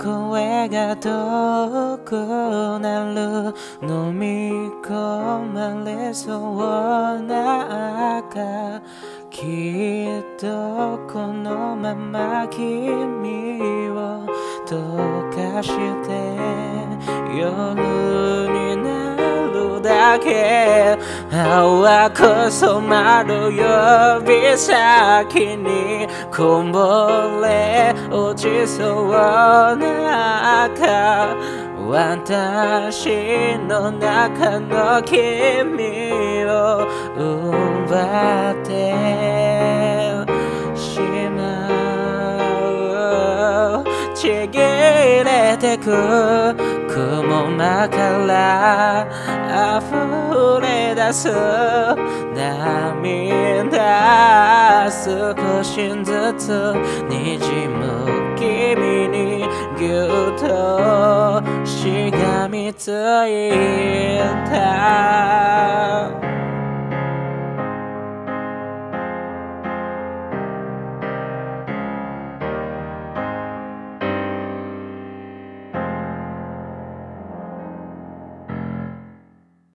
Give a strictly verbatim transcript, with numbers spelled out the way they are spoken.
声が遠くなる飲み込まれそうな赤きっとこのまま君を溶かして夜になるだけ淡く染まる指先にこぼれ落ちそうな赤私の中の君を奪ってしまうちぎれてく雲間から溢れ出す涙少しずつにじむ君にぎゅっとしがみついた